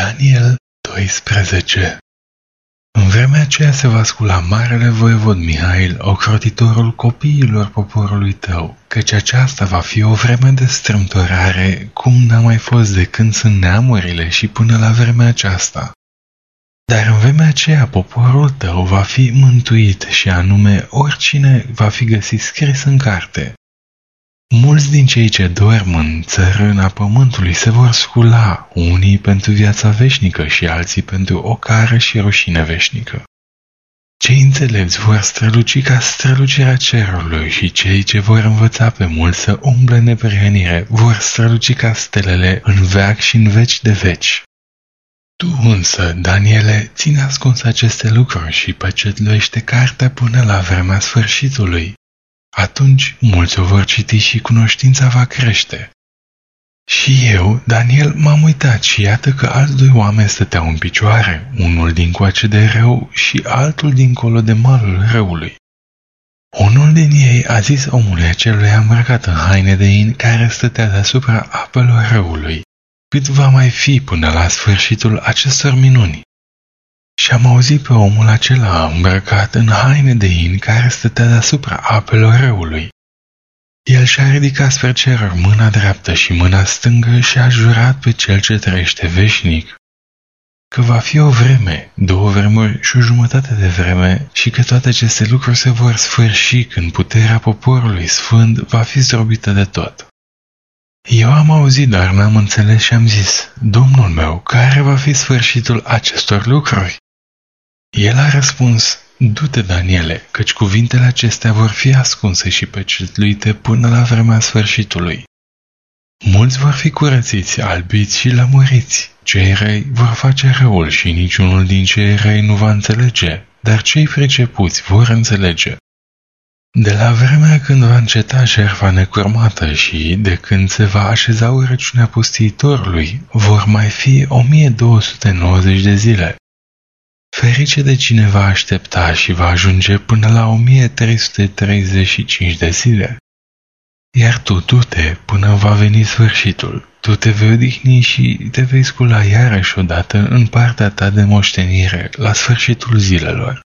Daniel 12. În vremea aceea se va scula marele voievod Mihail, ocrotitorul copiilor poporului tău, căci aceasta va fi o vreme de strâmtorare, cum n-a mai fost de când sunt neamurile și până la vremea aceasta. Dar în vremea aceea poporul tău va fi mântuit și anume oricine va fi găsit scris în carte. Mulți din cei ce dorm în țărâna pământului se vor scula, unii pentru viața veșnică și alții pentru ocară și rușine veșnică. Cei înțelepți vor străluci ca strălucirea cerului și cei ce vor învăța pe mulți să umble neprihănire vor străluci ca stelele în veac și în veci de veci. Tu însă, Daniele, ține ascuns aceste lucruri și pecetluiește cartea până la vremea sfârșitului. Atunci mulți o vor citi și cunoștința va crește. Și eu, Daniel, m-am uitat și iată că alți doi oameni stăteau în picioare, unul dincoace de râu și altul dincolo de malul râului. Unul din ei a zis omului acelui îmbrăcat în haine de in care stătea deasupra apelor râului: cât va mai fi până la sfârșitul acestor minuni? Și am auzit pe omul acela îmbrăcat în haine de in care stătea deasupra apelor râului. El și-a ridicat spre ceruri mâna dreaptă și mâna stângă și a jurat pe cel ce trăiește veșnic că va fi o vreme, două vremuri și o jumătate de vreme și că toate aceste lucruri se vor sfârși când puterea poporului sfânt va fi zdrobită de tot. Eu am auzit, dar n-am înțeles și am zis: Domnul meu, care va fi sfârșitul acestor lucruri? El a răspuns: du-te, Daniele, căci cuvintele acestea vor fi ascunse și pecetluite până la vremea sfârșitului. Mulți vor fi curățiți, albiți și lămuriți. Cei răi vor face răul și niciunul din cei răi nu va înțelege, dar cei pricepuți vor înțelege. De la vremea când va înceta jertfa necurmată și de când se va așeza urăciunea pustiitorului, vor mai fi 1290 de zile. Ferice de cine va aștepta și va ajunge până la 1335 de zile. Iar tu, du-te până va veni sfârșitul. Tu te vei odihni și te vei scula iarăși odată în partea ta de moștenire la sfârșitul zilelor.